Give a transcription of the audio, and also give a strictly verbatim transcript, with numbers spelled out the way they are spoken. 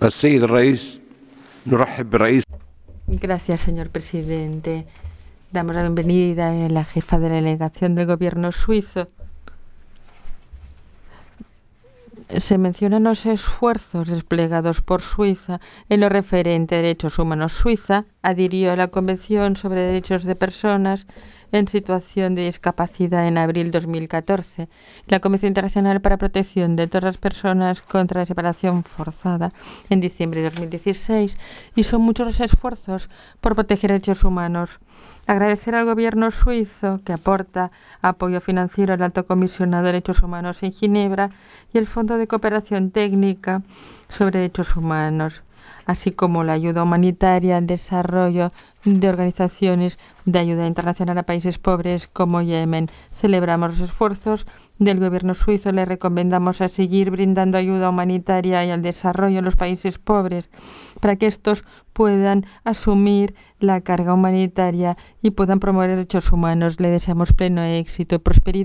السيد الرئيس نرحب برئيس. Gracias, señor presidente. Damos la bienvenida a la jefa de la delegación del gobierno suizo. Se mencionan los esfuerzos desplegados por Suiza en lo referente a derechos humanos. Suiza adhirió a la Convención sobre Derechos de Personas en Situación de Discapacidad en abril de dos mil catorce, la Convención Internacional para la Protección de todas las personas contra la separación forzada en diciembre de dos mil dieciséis, y son muchos los esfuerzos por proteger derechos humanos. Agradecer al gobierno suizo que aporta apoyo financiero al Alto Comisionado de Derechos Humanos en Ginebra y el Fondo de Cooperación Técnica sobre Derechos Humanos, así como la ayuda humanitaria al desarrollo de organizaciones de ayuda internacional a países pobres como Yemen. Celebramos los esfuerzos del gobierno suizo. Le recomendamos a seguir brindando ayuda humanitaria y al desarrollo en los países pobres para que estos puedan asumir la carga humanitaria y puedan promover derechos humanos. Le deseamos pleno éxito y prosperidad.